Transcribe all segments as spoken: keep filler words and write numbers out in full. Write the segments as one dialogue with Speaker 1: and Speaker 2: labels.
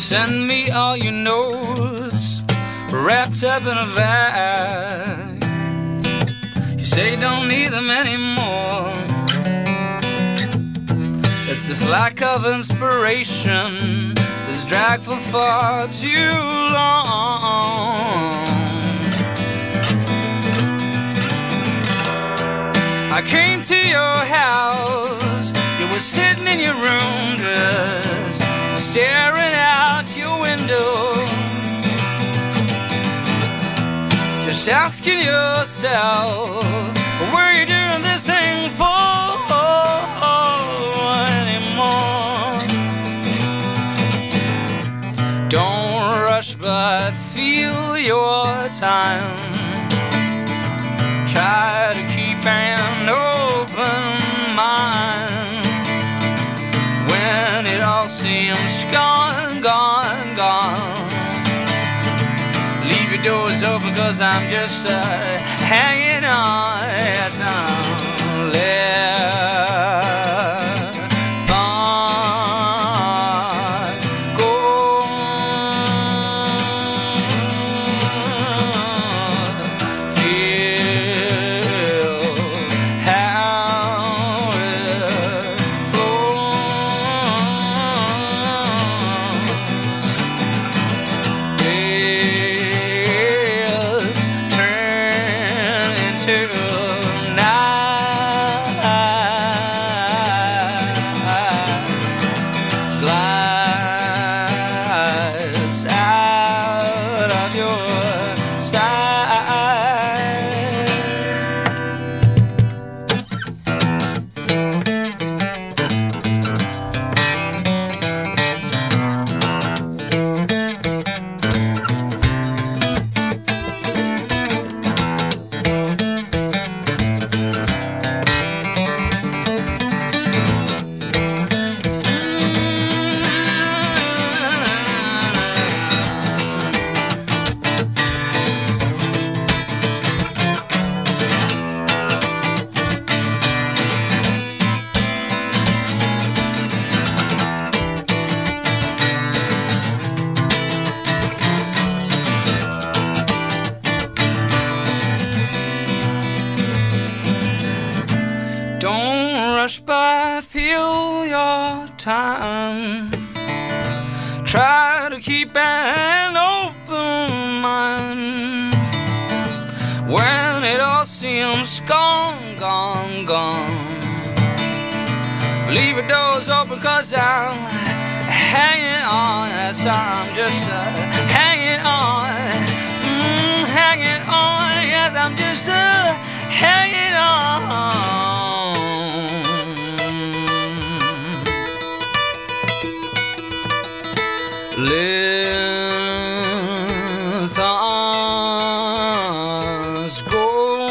Speaker 1: Send me all your notes wrapped up in a bag. You say you don't need them anymore. It's this lack of inspiration that's dragged for far too long. I came to your house, you were sitting in your room just staring out your window, just asking yourself, what are you doing this thing for anymore? Don't rush but feel your time. Try to keep an open mind when it all seems gone, gone, gone. Leave your doors open, cause I'm just uh, hanging on. Yes, I'm let thoughts go. Feel how it flows. Days turn into night. Glides out of your sight. Don't rush by, feel your time. Try to keep an open mind when it all seems gone, gone, gone. Leave your doors open, cause I'm hanging on. Yes, I'm just uh, hanging on, mm, hanging on. Yes, I'm just uh, hanging on. Let thoughts go.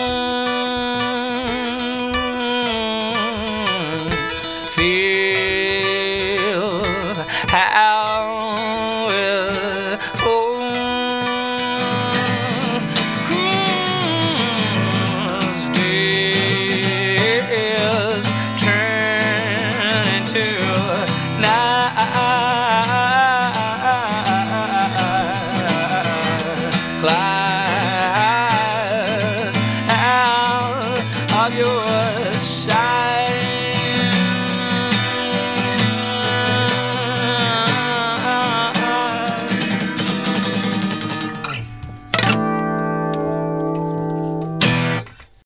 Speaker 1: Feel how it flows. Days turn into night. Glides out of your